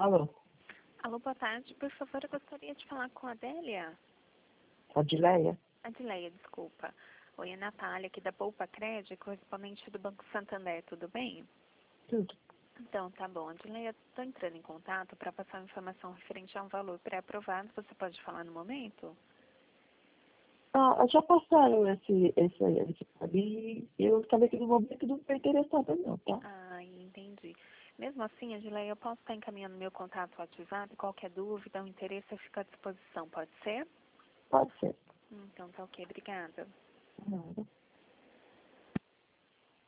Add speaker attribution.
Speaker 1: Alô,
Speaker 2: Alô, boa tarde. Por favor, eu gostaria de falar com a Adélia.
Speaker 1: Adileia?
Speaker 2: Adileia, desculpa. Oi, é Natália, aqui da Poupa Crédito, correspondente do Banco Santander, tudo bem?
Speaker 1: Tudo.
Speaker 2: Então, tá bom. Adileia, estou entrando em contato para passar uma informação referente a um valor pré-aprovado. Você pode falar no momento?
Speaker 1: Já passaram esse pra mim e eu falei que no momento não estou interessada não, tá?
Speaker 2: Ah, entendi. Mesmo assim, Adileia, eu posso estar encaminhando meu contato ao WhatsApp. Qualquer dúvida ou interesse, eu fico à disposição. Pode ser?
Speaker 1: Pode ser.
Speaker 2: Então, tá ok. Obrigada.
Speaker 1: Nada.